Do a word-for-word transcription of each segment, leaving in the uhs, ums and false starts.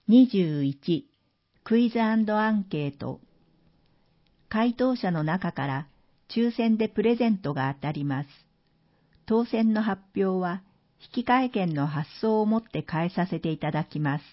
にじゅういち、クイズ&アンケート。回答者の中から抽選でプレゼントが当たります。当選の発表は引換券の発送をもって返させていただきます。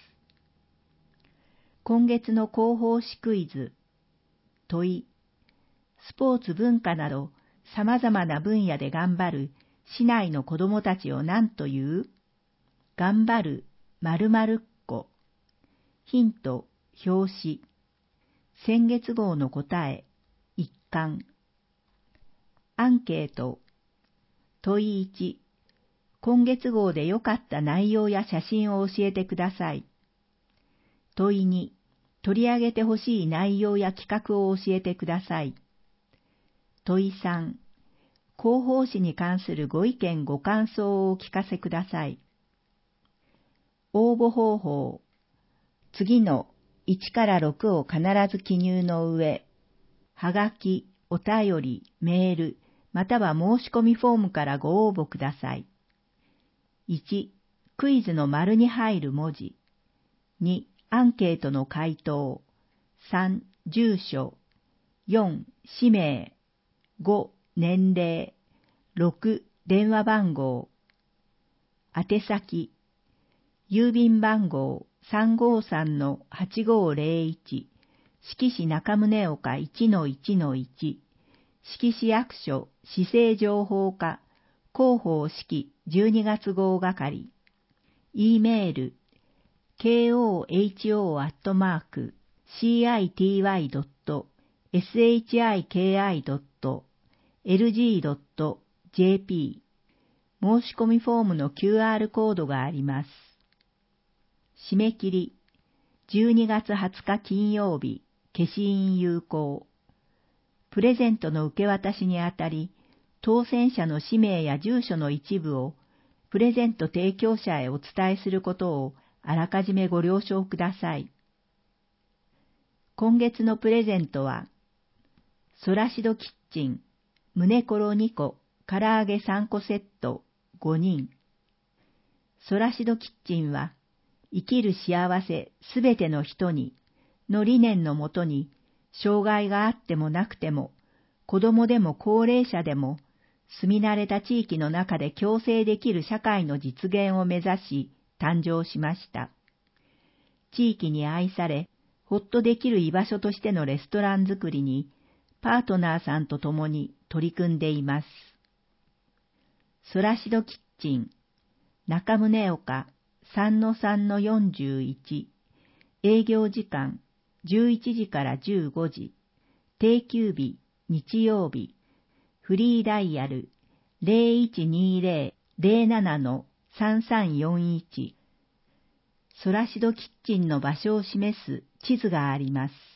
今月の広報誌クイズ。問い。スポーツ文化など様々な分野で頑張る市内の子供たちを何という？頑張る〇〇っ子。ヒント、表紙。先月号の答え、一貫。アンケート。問いいち。今月号で良かった内容や写真を教えてください。問いに。取り上げてほしい内容や企画を教えてください。問いさん。広報誌に関するご意見ご感想をお聞かせください。応募方法。次のいちからろくを必ず記入の上、はがき、お便り、メール、または申し込みフォームからご応募ください。いち、クイズの丸に入る文字。に、アンケートの回答。さん、住所。よん、氏名。ご、年齢。ろく、電話番号。宛先。郵便番号 さんごさんのはちごーぜろいち、志木市中宗岡 いちのいちのいち、志木市役所市政情報課広報志木じゅうにがつ号係。E メール ケーオーエイチオー アットマーク シーアイティーワイ ドット エスエイチアイケーアイ ドット エルジー ドット ジェーピー。申し込みフォームの キューアール コードがあります。締め切り、じゅうにがつはつか金曜日、消印有効。プレゼントの受け渡しにあたり、当選者の氏名や住所の一部を、プレゼント提供者へお伝えすることをあらかじめご了承ください。今月のプレゼントは、ソラシドキッチン、胸コロにこ、唐揚げさんこセット、ごにん。ソラシドキッチンは、生きる幸せすべての人にの理念のもとに、障害があってもなくても、子供でも高齢者でも、住み慣れた地域の中で共生できる社会の実現を目指し誕生しました。地域に愛され、ほっとできる居場所としてのレストラン作りに、パートナーさんと共に取り組んでいます。ソラシドキッチン、中宗岡、さんのさんのよんじゅういち、営業時間じゅういちじからじゅうごじ、定休日日曜日、フリーダイヤル ゼロいちにゼロ ゼロななのさんさんよんいち。ソラシドキッチンの場所を示す地図があります。